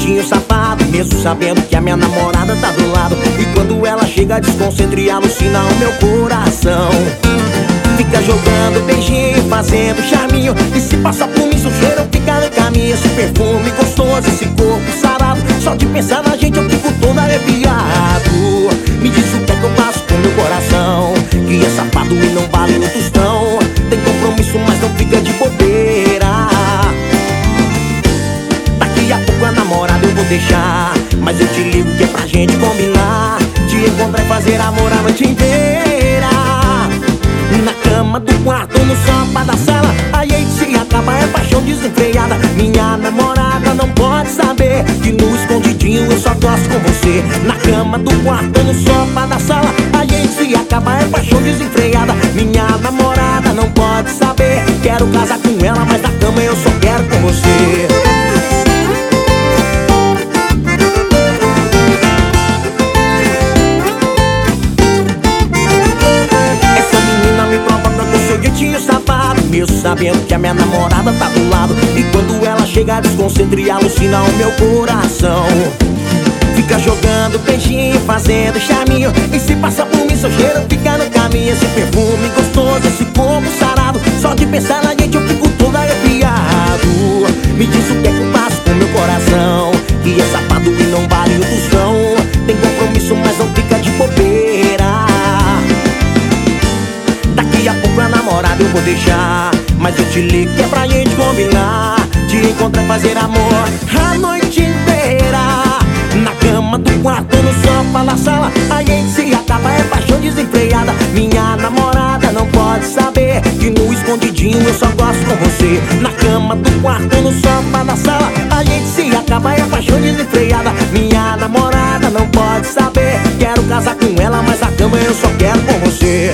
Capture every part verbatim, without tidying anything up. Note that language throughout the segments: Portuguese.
jeitinho safado, mesmo sabendo que a minha namorada tá do lado. E quando ela chega desconcentra e alucina o meu coração. Fica jogando beijinho, fazendo charminho, e se passa por mim sujeira, eu fica no caminho. Esse perfume gostoso, esse corpo sarado, só de pensar na gente eu fico todo arrepiado. Me diz o que é que eu faço com meu coração, que é safado e não vale no tostão. Tem compromisso, mas não fica de bobeira. Daqui a pouco a namorada eu vou deixar, mas eu te ligo que é pra gente combinar de encontrar e fazer amor a noite inteira. Na cama do quarto, no sofá da sala, aí a gente se acaba, é paixão desenfreada. Minha namorada não pode saber que no escondidinho eu só gosto com você. Na cama do quarto, no sofá da sala, aí a gente se acaba, é paixão desenfreada. Minha namorada não pode saber, quero casar com ela, mas na cama eu só quero com você. Safado, mesmo sabendo que a minha namorada tá do lado. E quando ela chega desconcentra e alucina o meu coração. Fica jogando beijinho, fazendo charminho, e se passa por mim seu cheiro fica no caminho. Esse perfume gostoso, esse corpo sarado, só de pensar na gente eu fico todo arrepiado. Me diz o que é que eu faço com meu coração, que é safado e não vale o tostão. Tem compromisso, mas não fica de bobeira. Daqui a pouco a namorada eu vou deixar, mas eu te ligo que é pra gente combinar de encontrar e fazer amor a noite inteira. Na cama do quarto, no sofá da sala, a gente se acaba, é paixão desenfreada. Minha namorada não pode saber que no escondidinho eu só gosto com você. Na cama do quarto, no sofá da sala, a gente se acaba, é paixão desenfreada. Minha namorada não pode saber, quero casar com ela, mas na cama eu só quero com você.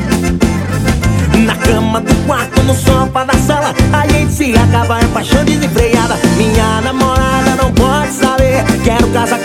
Na cama do quarto, no sofá da sala, a gente se acaba, é paixão desenfreada. Minha namorada não pode saber, quero casar